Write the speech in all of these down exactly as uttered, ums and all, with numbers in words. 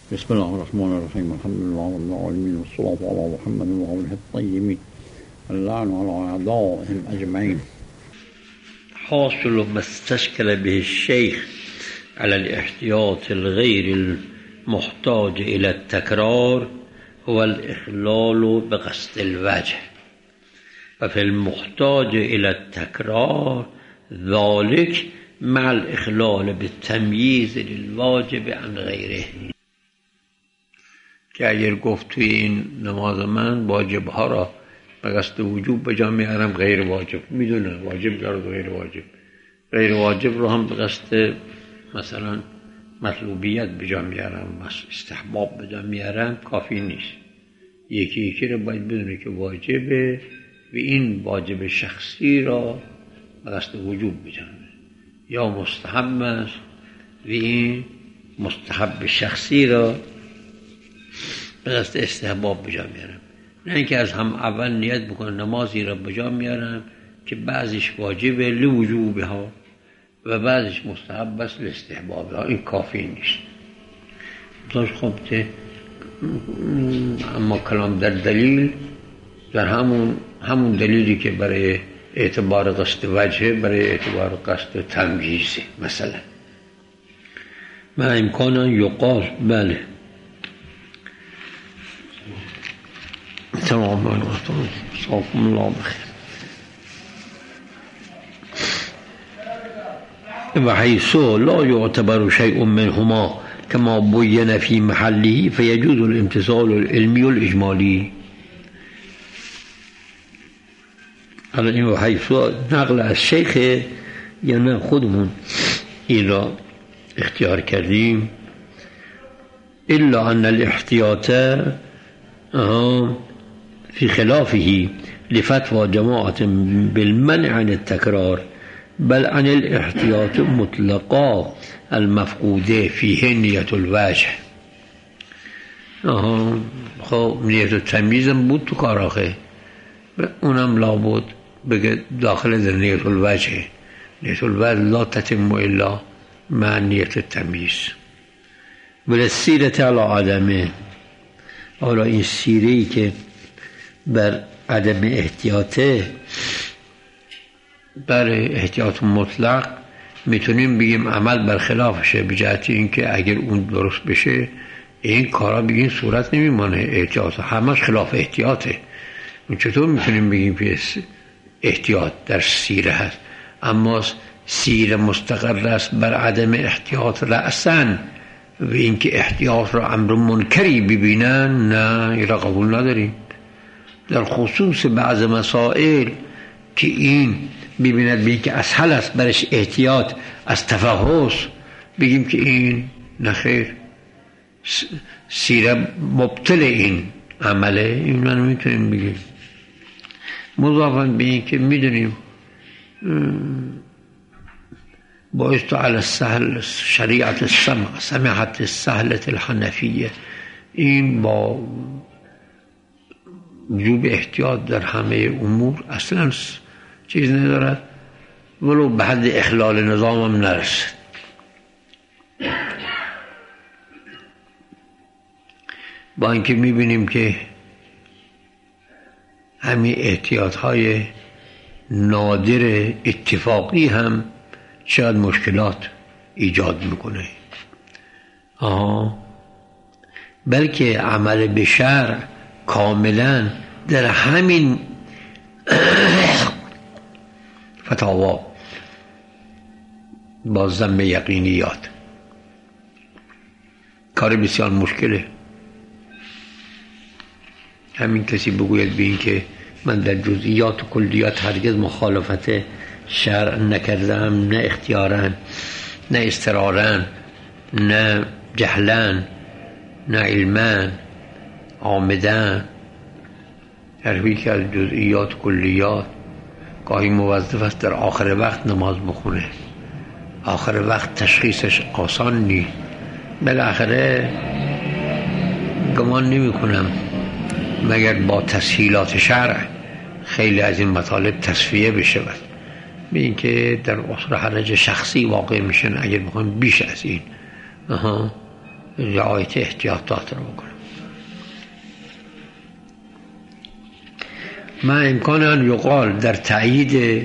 بسم الله الرحمن الرحيم. الحمد لله رب العالمين والصلاة على محمد وآله الطيبين اللعن على أعدائهم أجمعين. حاصل ما استشكل به الشيخ على الاحتياط الغير المحتاج إلى التكرار هو الإخلال بقصد الوجه، وفي المحتاج إلى التكرار ذلك مع الإخلال بالتمييز للواجب عن غیره. که اگر گفت توی این نماز من واجب ها را به قصد وجوب به جا میارم، غیر واجب میدونه واجب کرد غیر واجب، غیر واجب رو هم به قصد مثلا مطلوبیت به جا میارم، استحباب به جا میارم، کافی نیست. یکی یکی رو باید بدونه که واجبه و این واجب شخصی را به قصد وجوب به جا میاره، یا مستحب است و این مستحب شخصی را به قصد استحباب به جا میارم. نه اینکه از هم اول نیت بکنم نمازی را به جا میارم که بعضیش واجبه لوجوبها و بعضیش مستحب است لاستحبابها، این کافی نیست. داشت خب که اما کلام در دلیل در همون همون دلیلی که برای اعتبار قصد وجه برای اعتبار قصد تمییزه. مثلا ما امکانا یقال بله تمام الوقت صاحبكم الله بخير. وحيث لا يعتبر شيء منهما كما بين في محله فيجوز الامتثال العلمي والإجمالي. حالا این وحيث نقل از شیخ یا نه خودمون این را اختیار کردیم. الا ان الاحتیاط في خلافه لفتوى جماعة بالمنع عن التكرار بل عن الاحتياط مطلقا المفقوده فيه نية الوجه. آها خب نیت التمییزم بود تو کار آخه، اونم لابد بگه داخل در نیت الوجه. نیت الوجه لا تتم الا مع نیت التمییز. ولی سیرت علی عدمه، حالا این سیره‌ای که بر عدم احتیاطه، بر احتیاط مطلق میتونیم بگیم عمل برخلافشه، به جهت اینکه اگر اون درست بشه این کارا بگیم صورت نمیمانه. احتیاط همش خلاف احتیاطه. چطور میتونیم بگیم که احتیاط در سیره هست اما سیره مستقر است بر عدم احتیاط رأساً و اینکه احتیاط را امر منکری ببینن؟ نه، این را قبول نداریم. در خصوص بعض مسائل که این ببیند بگیم که اسهل است برش احتیاط از تفحص، بگیم که این نخیر سیره مبتل این عمله، این من میتونیم بگیم. مضافاً به این که میدونیم باعث على السهل شریعت السمع سمحت السهلة الحنفیه، این با وجوب احتیاط در همه امور اصلا چیز ندارد، ولو به حد اخلال نظام هم نرسد. با اینکه میبینیم که همین احتیاط های نادر اتفاقی هم شاید مشکلات ایجاد میکنه. آها بلکه عمل به شرع کاملا در همین فتاوا با ضم یقینیات کار بسیار مشکله. همین کسی بگوید به این که من در جزئیات و کلیات هرگز مخالفت شرع نکردم، نه اختیارا نه اضطرارا نه جهلا نه علما عامدا، حرفی که از جزئیات و کلیات گاهی موظف است در آخر وقت نماز بخونه. آخر وقت تشخیصش آسان نیست. بالاخره گمان نمی کنم مگر با تسهیلات شرع خیلی از این مطالب تصفیه بشه، به این که در اصل حرج شخصی واقع میشن اگر بخوایم بیش از این. آها رعایت احتیاطات رو بکنم. ما امکان ان یقال در تأیید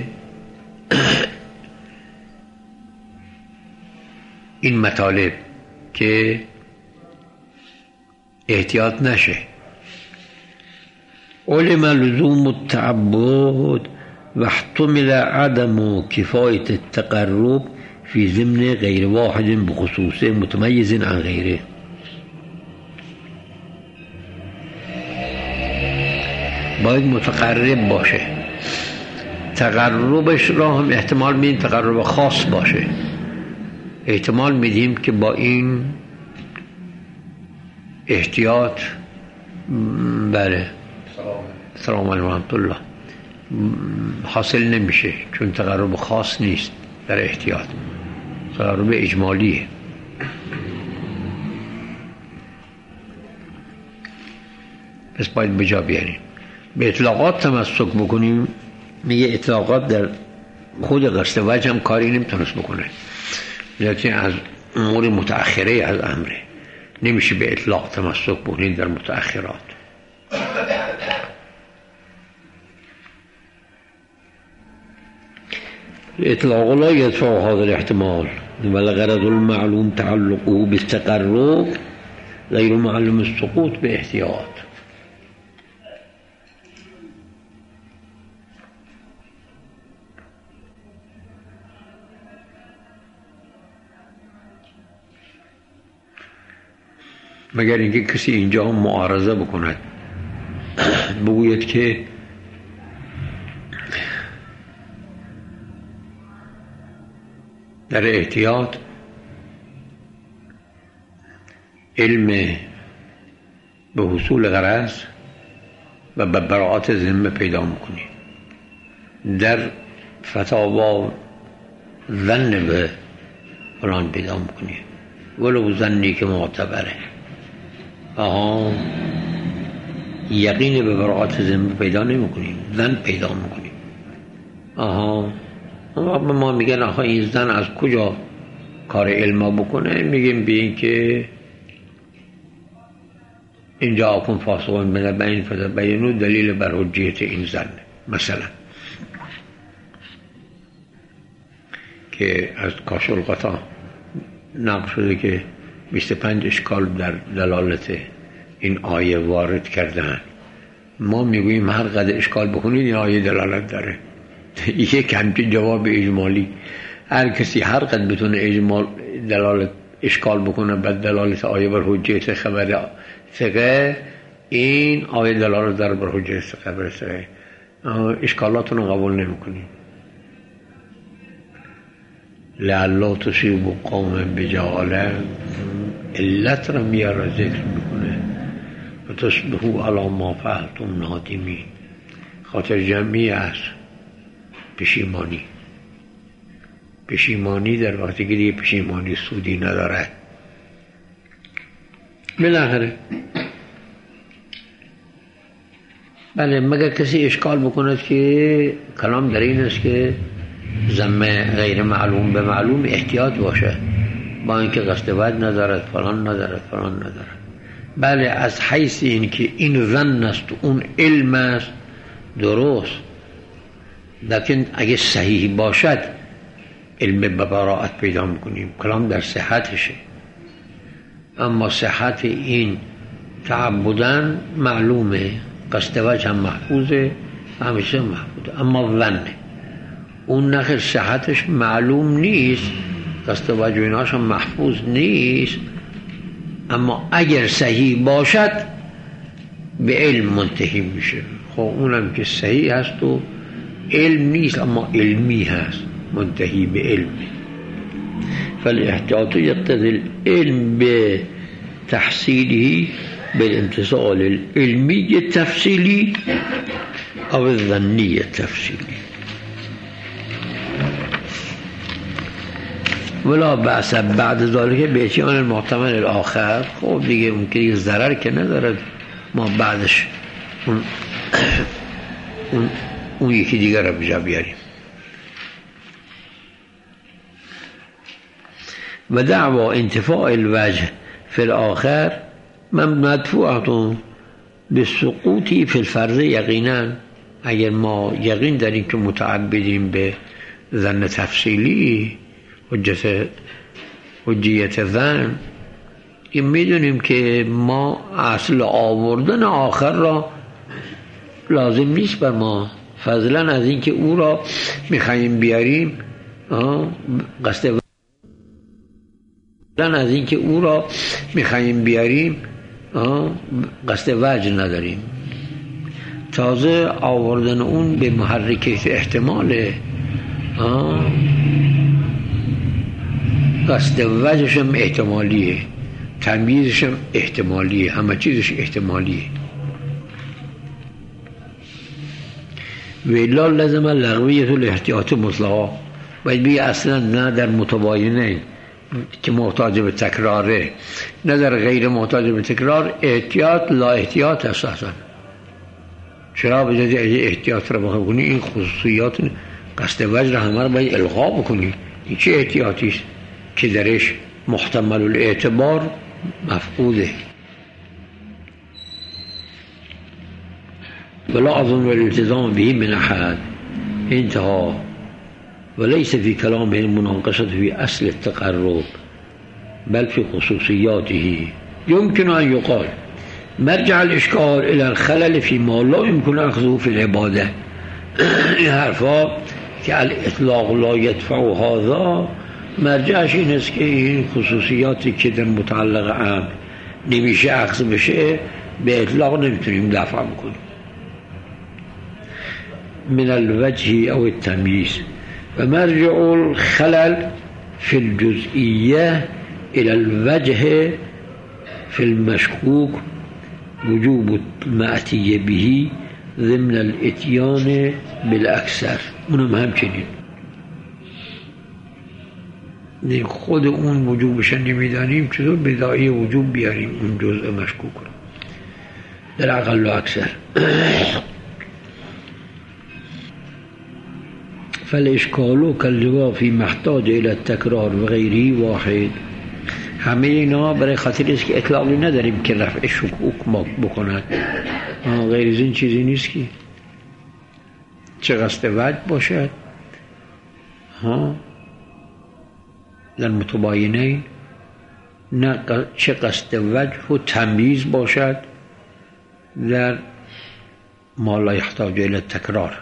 این مطالب که احتیاط نشه. علم لزوم التعبد و احتمل عدم کفایت التقرب فی ضمن غیر واحد بخصوص متمیز عن غیره. باید متقرب باشه. تقربش را هم احتمال میدیم تقرب خاص باشه. احتمال میدیم که با این احتیاط بله سلام علیکم و رحمت الله حاصل نمیشه، چون تقرب خاص نیست در احتیاط، تقرب اجمالیه. پس باید بجا بیاریم. به اطلاقات تمسک بکنیم. میگه اطلاقات در خود قصد وجه هم کاری نمیتونست بکنه، لیکن از امور متأخره از امره نمیشه به اطلاق تمسک بکنید در متأخرات. اطلاق لا يدفع هذا الاحتمال والغرض المعلوم تعلقه بالتقرب غير معلوم السقوط باحتياط. مگر اینکه کسی اینجا هم معارضه بکند، بگوید که در احتیاط علم به حصول غرض و به براعت ذمه پیدا میکنی، در فتاوا ظن به فلان پیدا میکنی ولو ظنی که معتبره. آها یقین به براعت ذمه پیدا نمیکنیم، ظن پیدا میکنیم. آها ما میگن آخه این زن از کجا کار علما بکنه؟ میگیم به این که اینجا آکن فاسقون بنبین فتبینوا دلیل بر حجیت این زن. مثلا که از کاشف‌الغطا نقل شده که بیست و پنج اشکال در دلالت این آیه وارد کردن. ما میگوییم هر قدر اشکال بکنید این آیه دلالت داره. یک همچین جواب اجمالی، هر کسی هر قدر بتونه اجمال دلالت اشکال بکنه بعد دلالت آیه بر حجیت خبر ثقه، این آیه دلالت داره بر حجیت خبر ثقه، اشکالاتون رو قبول نمیکنیم. لعلا تصیبوا قوما بجهاله علت را میاره ذکر میکنه و تصبحوا علی ما فعلتم نادمین. خاطر جمعی است پشیمانی. پشیمانی در وقتی که دیگه پشیمانی سودی ندارد. بالاخره بله مگر کسی اشکال بکند که کلام در این است که ذمه غیر معلوم به معلوم احتیاط باشه، با اینکه قصد وجه ندارد فلان ندارد فلان ندارد. بله از حیث این که این ظن است اون علم است درست، لیکن اگه صحیح باشد علم به براعت پیدا میکنیم، کلام در صحتشه. اما صحت این تعبدن معلومه، قصد وجه هم محفوظه، همیشه محفوظه. اما ظن اون نخیر صحتش معلوم نیست، قصد وجه ایناش هم محفوظ نیست، اما اگر صحیح باشد به علم منتهی میشه. خب اونم که صحیح هست و علم نیست اما علمی هست، منتهی به علم. فالاحتیاط یقتضی العلم به تحصیلی بالامتثال العلمی تفصیلی او الظنی تفصیلی. ولا بأس بعد ذلك به اتیان المحتمل الاخر. خب دیگه اون که ضرر که ندارد ما بعدش اون اون, اون یکی دیگر رو بجا بیاریم. و دعوا انتفاع الوجه فی الاخر من مدفوعتون به سقوطی فی الفرض یقینا. اگر ما یقین داریم که متعبدیم به ظن تفصیلی حجت حجیت ظن، این میدونیم که ما اصل آوردن آخر را لازم نیست بر ما، فضلا از این که او را میخواییم بیاریم قصد فضلا از این که او را میخواییم بیاریم قصد وجه نداریم. تازه آوردن اون به محرک احتماله، قصد وجهش هم احتمالیه، تمییزش هم احتمالیه، همه چیزش احتمالیه. ویلا لازم لغویت الاحتیاط مطلقا، باید بگی اصلا نه در متباینه که محتاج به تکراره، نه در غیر محتاج به تکرار احتیاط لا احتیاط هست اصلا. چرا به جای احتیاط را بخواه کنی این خصوصیات قصد وجه را همه را باید الغا بکنی. این چه احتیاطی است که درش محتمل الاعتبار مفقوده؟ ولا اظن الالتزام به من احد انتهى وليس في كلامه المناقشة في اصل التقرب بل في خصوصياته. يمكن ان يقال مرجع الاشكال الى الخلل فيما لا يمكن اخذه في العباده. این حرفا که الاطلاق لا يدفع هذا مرجعش این است که این خصوصیاتی که در متعلق امر نمیشه اخذ بشه به اطلاق نمیتونیم دفع بکنیم. من الوجه او التمييز ومرجع الخلل في الجزئية الى الوجه في المشكوك وجوب المأتي به ضمن الاتيان بالاكثر. اونم همچنین خود اون وجوبش نمیدانیم، چطور بداعی وجوب بیاریم اون جزء مشکوک رو در اقل و اکثر. فالاشکال کالجواب فی محتاج الى التکرار و غیری واحد. همه اینا برای خاطر است که اطلاقی نداریم که رفع شکوک بکند، غیر از این چیزی نیست که چه قصد وجه باشد ها در متباینه، نه چه قصد وجه و تمییز باشد در ما لا یحتاج الی تکرار.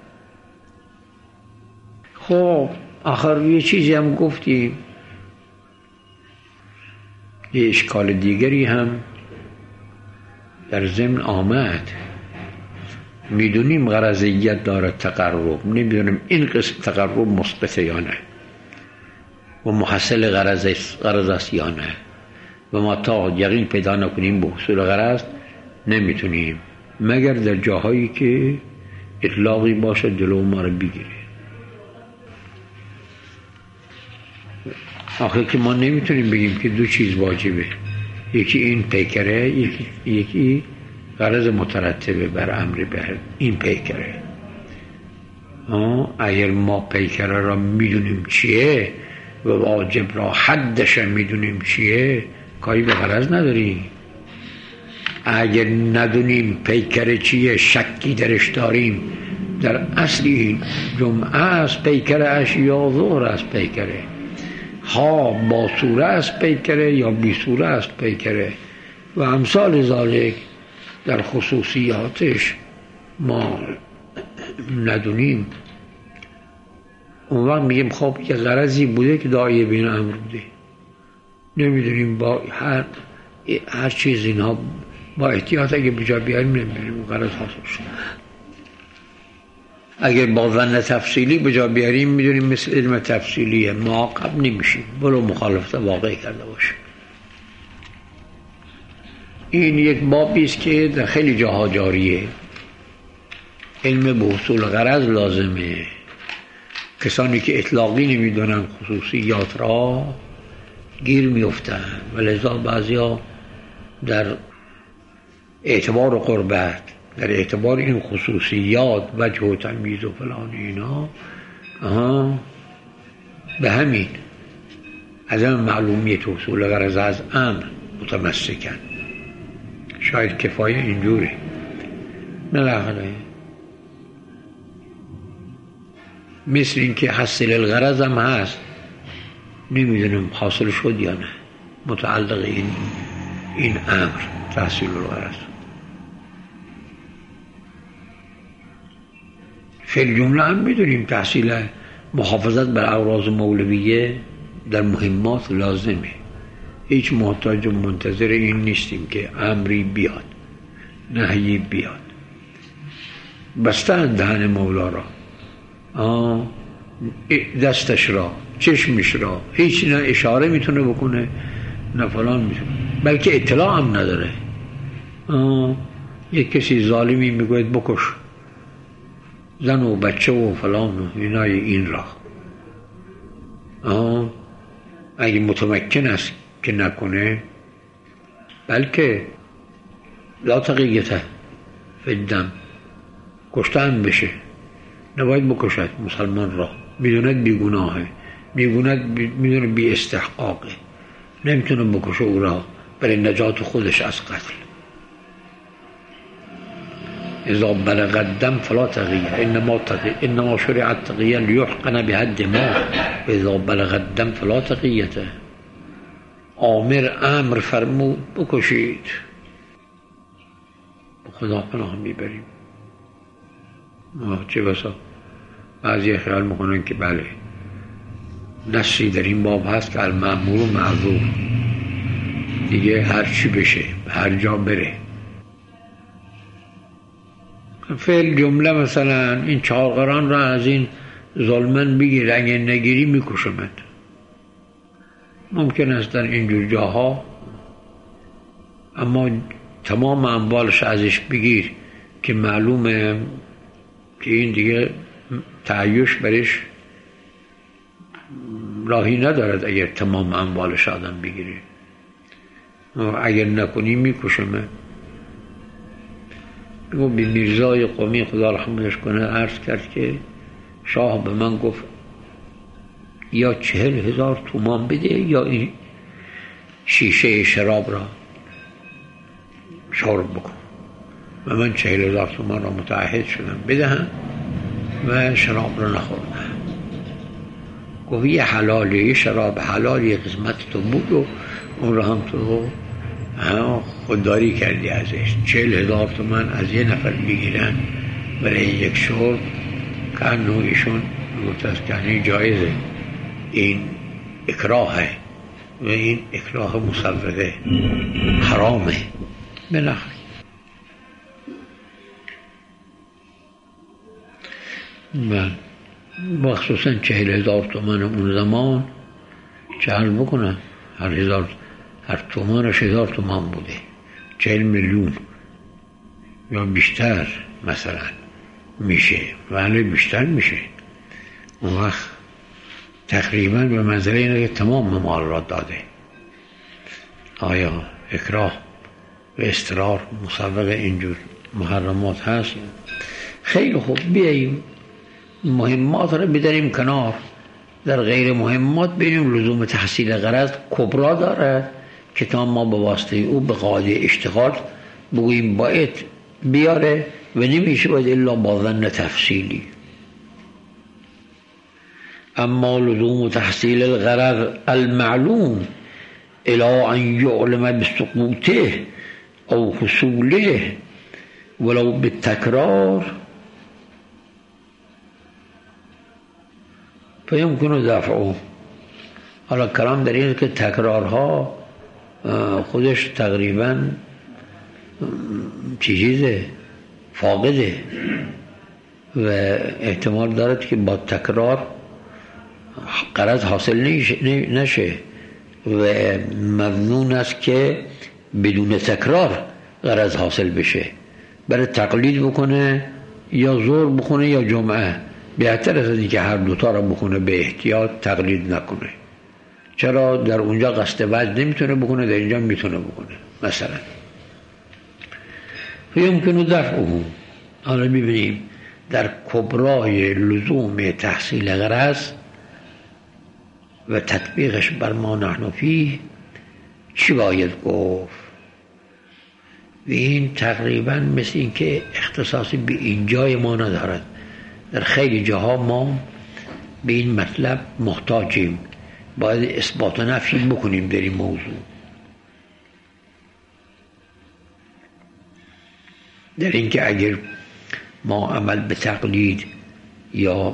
خب آخر یه چیزی هم گفتیم، یه اشکال دیگری هم در ضمن آمد. میدونیم غرضیت داره تقرب، نمیدونیم این قسم تقرب مثبته یا نه و محصل غرض است یا نه، و ما تا یقین پیدا نکنیم به حصول غرض نمیتونیم، مگر در جاهایی که اطلاقی باشه جلو ما رو بگیره. آخه که ما نمیتونیم بگیم که دو چیز واجبه، یکی این پیکره، یکی, یکی غرض مترتبه بر امر بر این پیکره. اگر ما پیکره را میدونیم چیه و واجب را حدش میدونیم چیه، کاری به غرض نداریم. اگر ندونیم پیکره چیه، شکی درش داریم در اصلی جمعه است پیکره اش یا ظهر است پیکره، ها با سوره است پیکره یا بی سوره است پیکره و امثال ذالک در خصوصیاتش ما ندونیم، اون وقت میگیم خب یه غرضی بوده که داعیه بین امر بوده، نمیدونیم با هر هر چیز اینها با احتیاط اگه بجا بیاریم نمیدونیم غرض حاصل شد. اگر با ظن تفصیلی بجا بیاریم میدونیم مثل علم تفصیلیه، معاقب نمیشیم بلو مخالفت واقعی کرده باشه. این یک بابی است که در خیلی جاها جاریه. علم به حصول غرض لازمه. کسانی که اطلاقی نمیدونن خصوصیات را گیر میفتن و لذا بعضیا در اعتبار قربت، در اعتبار این خصوصیات وجه و تمییز و فلان اینا آها به همین از همین معلومیت حصول غرض از امر متمسکن. شاید کفایه اینجوری بالاخره مثل این که حاصل الغرض هم هست، نمیدونم حاصل شد یا نه، متعلق این این امر تحصیل الغرض. فی الجمله هم میدونیم تحصیل محافظت بر اغراض مولویه در مهمات لازمه. هیچ محتاج و منتظر این نیستیم که امری بیاد نهی بیاد. بستن دهن مولا را، آه دستش را، چشمش را، هیچ نه اشاره میتونه بکنه نه فلان میتونه، بلکه اطلاع هم نداره. آه یک کسی ظالمی میگوید بکش زن و بچه و فلان و اینای این را، آه اگه متمکن است که نکنه، بلکه لا تقیته فی الدم، کشتن بشه، نباید بکشد مسلمان را، میدوند بیگناهه، میدونه بی استحقاقه، نمیتونه بکشه او را برای نجات خودش از قتل. اذا بلغ الدم فلا تقیه انما تقیه انما شرع التقیه لیحقن بها الدماء و اذا بلغ الدم فلا تقیته. آمر امر فرمود بکشید، خدا پناه میبریم. چه بسا بعضی خیال میکنن که بله نصی در این باب هست که المأمور و معذور، دیگه هر چی بشه هر جا بره. فعل جمله مثلا این چاقران را از این ظلمن بگیر، اگه نگیری میکشمت. ممکن است در اینجور جاها اما تمام اموالش ازش بگیر که معلومه که این دیگه تعیش برش راهی ندارد اگر تمام اموالش آدم بگیری، اگر نکنی میکشمه. بگو به میرزای قومی خدا رحمتش کنه عرض کرد که شاه به من گفت یا چهل هزار تومان بده یا این شیشه شراب را شرب بکن. و من چهل هزار تومان را متعهد شدم بدهم و شراب را نخوردم. گفت یه حلالی، یه شراب حلالی قسمت تو بود و اون را هم تو خودداری کردی ازش. چهل هزار تومان از یه نفر بگیرن برای یک شرب که انویشون گفت از کنی جایزه، این اکراهه و این اکراه مصوره حرامه. بنخل من مخصوصا چهل هزار تومان اون زمان چهل بکنن، هر هزار هر تومانش هزار تومان بوده، چهل میلیون یا بیشتر مثلا میشه، ولی بیشتر میشه. اون وقت تقریبا به منزله اینه که تمام مال را داده. آیا اکراه و اصرار مصوب اینجور محرمات هست؟ خیلی خوب، بیاییم مهمات را بداریم کنار، در غیر مهمات ببینیم لزوم تحصیل غرض کبرا دارد که تا ما به واسطه او به قاعده اشتغال بگوییم باید بیاره و نمیشه باید الا با ظن تفصیلی. اما لزوم تحصیل الغرض المعلوم الى ان یعلم بسقوطه او حصوله ولو بالتکرار فیمکن دفعه. حالا کلام در این که تکرارها خودش تقریبا چیزه فاقده و احتمال دارد که با تکرار غرض حاصل نشه و ممنون است که بدون تکرار غرض حاصل بشه. برای تقلید بکنه یا زور بکنه یا جمعه، بهتر از اینکه که هر دوتا را بکنه به احتیاط تقلید نکنه. چرا در اونجا قصد وجه نمیتونه بکنه، در اینجا میتونه بکنه. مثلا فیمکنو دفعه. حالا ببینیم در کبرای لزوم تحصیل غرض و تطبیقش بر ما نحن فیه چی باید گفت؟ و این تقریبا مثل این که اختصاصی به این جای ما ندارد. در خیلی جاها ما به این مطلب محتاجیم، باید اثبات و نفی بکنیم در این موضوع. در اینکه اگر ما عمل به تقلید یا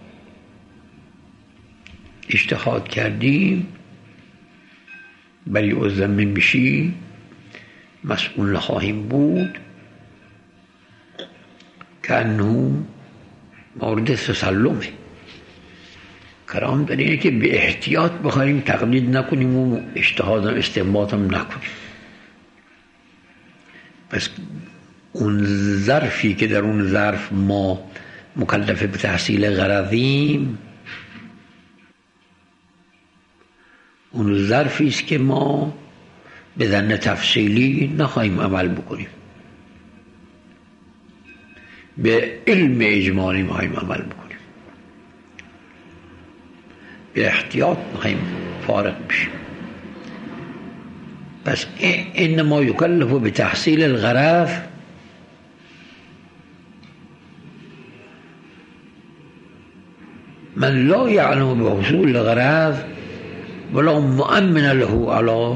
اجتهاد کردیم بری الذمه میشیم، مسئول نخواهیم بود، که انه مورد تسلمه. کرام در اینه که به احتیاط بخواهیم تقلید نکنیم و اجتهاد هم استنباط هم نکنیم. پس اون ظرفی که در اون ظرف ما مکلف به تحصیل غرضیم، اون ظرفی است که ما به ظن تفصیلی نخواهیم عمل بکنیم، به علم اجمالی میخواهیم عمل بکنیم، به احتیاط میخواهیم فارغ بشیم. پس انما یکلف به تحصیل الغرض من لا يعلم بحصول الغرض ولا مؤمن له على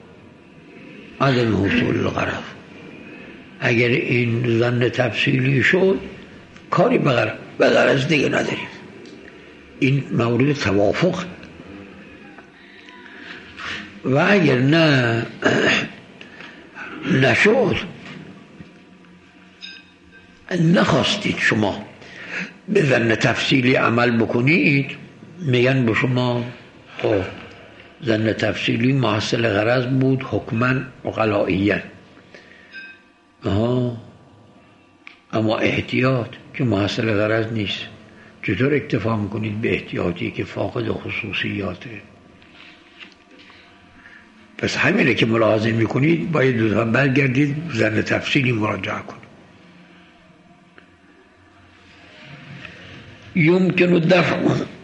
عدم حصول الغرض. اگر این ظن تفصیلی شد کاری به غرض دیگه نداریم. این مورد توافق. و اگر نه نشد، نخواستید شما به ظن تفصیلی عمل بکنید، میگن به شما خب ظن تفصیلی محصل غرض بود حکما عقلائیاً، آها، اما احتیاط که محصل غرض نیست، چطور اکتفا میکنید به احتیاطی که فاقد خصوصیاته؟ پس همینه که ملاحظه میکنید باید دوتا برگردید ظن تفصیلی مراجعه کنید. یمکن الدفع،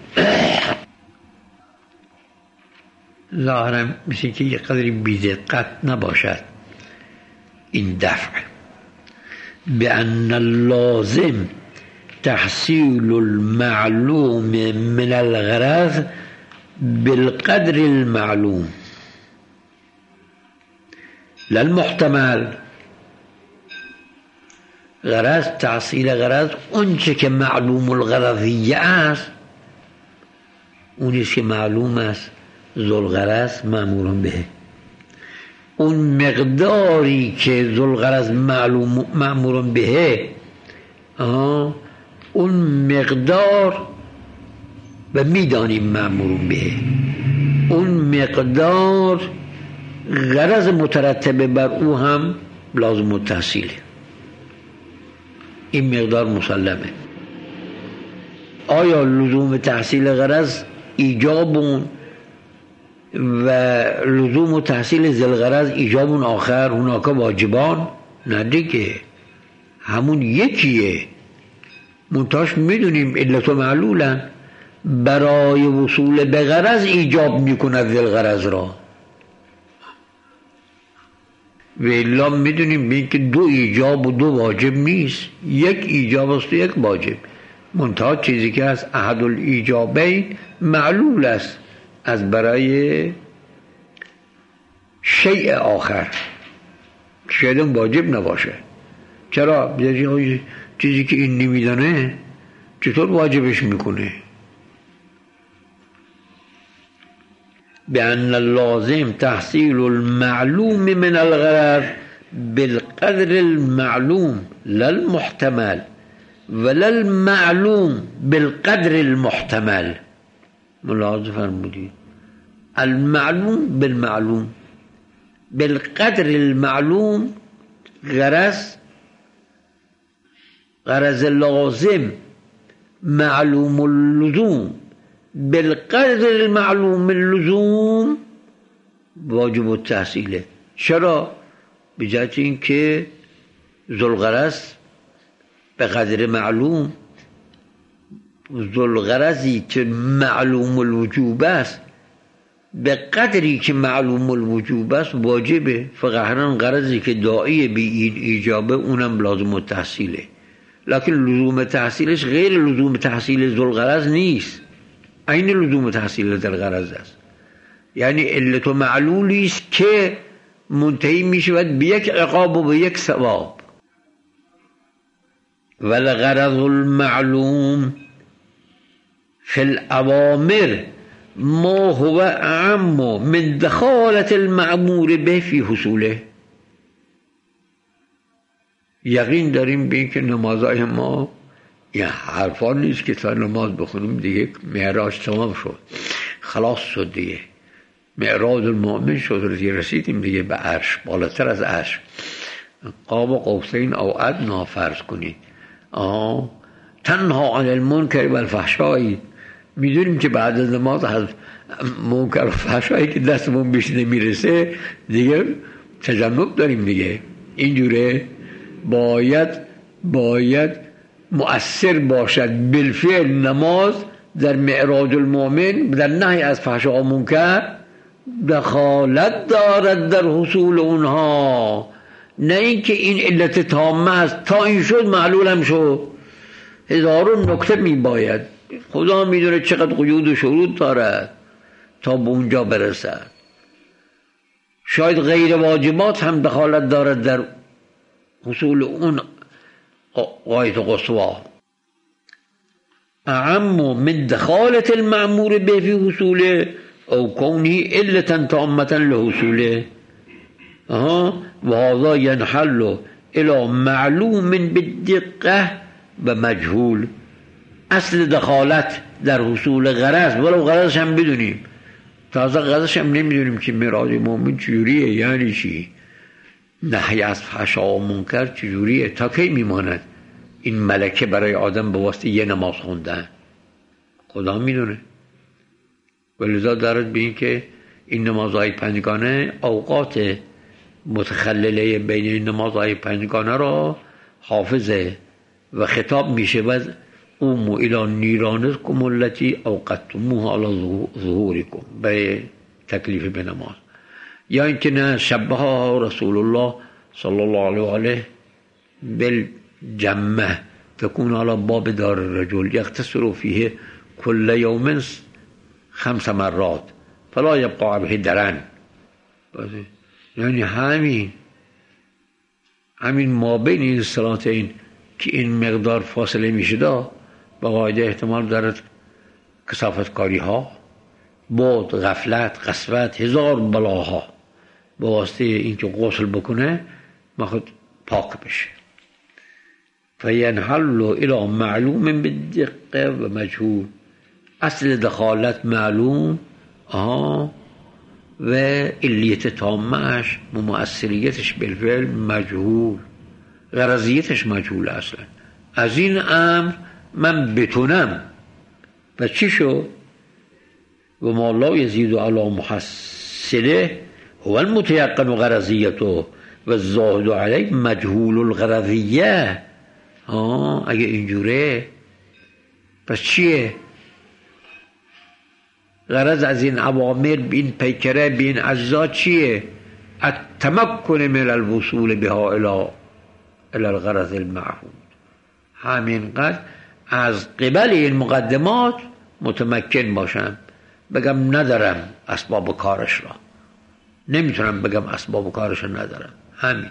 ظاهرا مثل که یک قدری بی‌دقت نباشد این دفع، بأن اللازم تحصیل المعلوم من الغرض بالقدر المعلوم لا المحتمل. غرض، تحصیل غرض اون چه که معلوم الغرضیه است، اونیست که معلوم است ذوالغرض مأمور به. اون مقداری که ذوالغرض معلوم مأمور به، اون مقدار و میدانیم مأمور به، اون مقدار غرض مترتبه بر او هم لازم التحصیله. این مقدار مسلمه. آیا لزوم تحصیل غرض ایجابون و لزوم تحصیل ذی الغرض ایجابون آخر هناک واجبان؟ نه دیگه، همون یکیه. منتاش میدونیم علت و معلولن، برای وصول به غرض ایجاب میکند ذی الغرض را، و الا میدونیم بین که دو ایجاب و دو واجب نیست، یک ایجاب است و یک واجب. منتها چیزی که از احد الایجابین معلول است از برای شیء آخر، شاید واجب نباشه. چرا؟ چیزی که این نمیدانه چطور واجبش میکنه؟ بأن اللازم تحصیل المعلوم من الغرض بالقدر المعلوم لا المحتمل ولا المعلوم بالقدر المحتمل. ملاحظه فرمودید، المعلوم بالمعلوم بالقدر المعلوم. غرض غرض لازم معلوم اللزوم بالقدر المعلوم اللزوم واجب التحصیله. چرا؟ به جهت این که ذوالغرض به قدر معلوم، ذوالغرضی که معلوم الوجوب است به قدری که معلوم الوجوب است واجبه، فقط غرضی که داعی به این ایجابه اونم لازم التحصیله، لکن لزوم تحصیلش غیر لزوم تحصیل ذوالغرض نیست، عین لزوم تحصیل در غرض است. یعنی علت و معلولی است که منتهی می شود به یک عقاب و به یک ثواب. والغرض المعلوم فی الاوامر ما هو اعم من دخالت المأمور به فی حصوله. یقین داریم به این که نمازهای ما یه حرفان نیست که تا نماز بخونیم دیگه معراج تمام شد، خلاص شد دیگه، معراج المؤمن شد دیگه، رسیدیم دیگه به عرش، بالاتر از عرش، قاب قوسین او ادنا فرض کنید. آه تنها عن المنکر و الفحشاء. میدونیم که بعد از نماز از منکر و فحشایی که دستمون بهش نمیرسه دیگه تجنب داریم دیگه. اینجوره باید باید مؤثر باشد بالفعل نماز در معراج المؤمن، در نهی از فحشا و منکر دخالت دارد در حصول اونها، نه اینکه این علت تامه است، تا این شد معلولم شد. هزارون نکته می باید، خدا میدونه چقدر قیود و شروط دارد تا به اونجا برسد. شاید غیر واجبات هم دخالت دارد در حصول اون غایت قصوا. اعم من دخالت المأمور به فی حصوله او کونه علتا تامتا لحصوله. و هذا ينحل الى معلوم بالدقه و مجهول. اصل دخالت در حصول غرض، ولو غرضش هم بدونیم، تازه غرضش هم نمیدونیم که معراج مومن چجوریه، یعنی چی، نهی از فحشا و منکر چجوریه، تا کی میماند این ملکه برای آدم به واسطه یه نماز خوندن؟ خدا میدونه. ولذا دارد به این که این نمازهای پنجگانه اوقات متخلله بین این نمازهای پنجگانه را حافظه و خطاب میشه و قوموا الی نیرانکم التی اوقدتموها علی ظهورکم، به تکلیف به نماز. یا اینکه نه شبه رسول الله صلی الله علیه و آله بالجمه تكون على باب دار الرجل يغتسل فيه كل يوم خمس مرات فلا يبقى عليه درن. یعنی همین همین ما بین این صلاتین که این مقدار فاصله میشه دا با قاعده احتمال دارد کثافت کاری ها، بود، غفلت، قسوت، هزار بلاها با واسطه اینکه غسل بکنه مخود پاک بشه. فینحل الى معلوم بالدقه و مجهول. اصل دخالت معلوم آها و علیت تامهش و مؤثریتش بالفعل مجهول، غرضیتش مجهول. اصلا از این امر من بتونم و چی شد؟ و ما لا یزید علی محصله هو المتیقن غرضیته و الزاهد علیه مجهول الغرضیه. آه اگه اینجوره پس چیه؟ غرض از این اوامر این پیکره به این اجزا چیه؟ التمکن من الوصول بها الى الى الغرض المعهود. همینقدر از قبل این مقدمات متمکن باشم، بگم ندارم اسباب کارش را، نمیتونم بگم اسباب کارش را ندارم. همین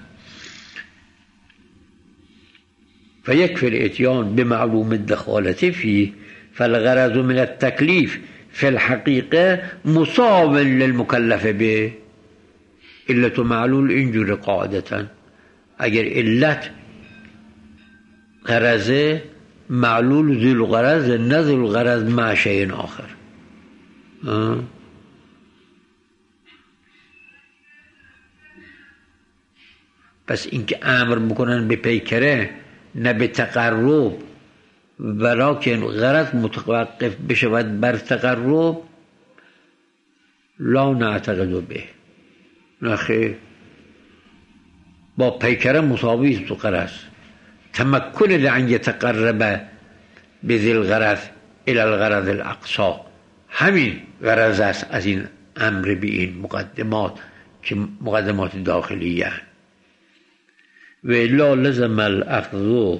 فيكفي الاتيان بمعلوم الدخالة فيه فالغرض من التكليف في الحقيقة مساو للمكلف به. علة معلول اینجور قاعدتا اگر علت غرض معلول ذو الغرض نه ذو الغرض مع شيء آخر. آه. پس اینکه امر بکنن به پیکره نه به تقرب، ولکن غرض متوقف بشود بر تقرب، لا نعتقد به. نخیر، با پیکره مساوی است تو غرض. تمکن لان یتقرب بذی الغرض الى الغرض الاقصا، همین غرض است از این امر به این مقدمات که مقدمات داخلی هستند. و الا لزم الاخذ او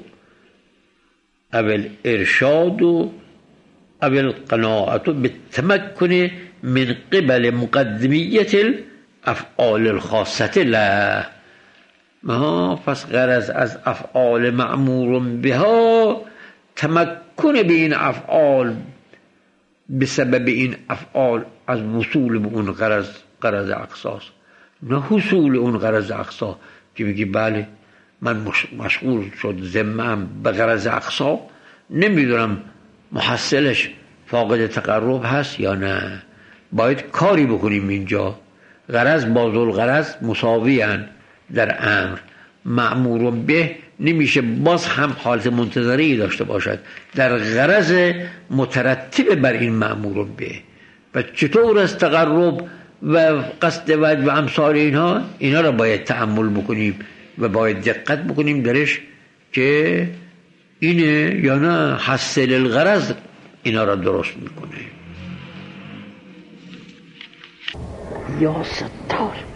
الارشاد او القناعت بالتمکن من قبل مقدمیت الافعال الخاصه له. پس غرض از افعال معمور بها تمکن به این افعال به سبب این افعال از وصول به اون غرض غرض اقصاست، نه حصول اون غرض اقصا که بگی بله من مشغول شد ذمم به غرض اقصا، نمیدونم محصلش فاقد تقرب هست یا نه. باید کاری بکنیم اینجا. غرض با ذوالغرض مساوی هستند در امر. مأمور به نمیشه باز هم حالت منتظری داشته باشد در غرض مترتب بر این مأمور به. و چطور از تقرب و قصد وجه و امثال اینها اینا را باید تأمل بکنیم و باید دقت بکنیم درش که اینه یا نه حاصل الغرض اینا را درست میکنه. یا ستار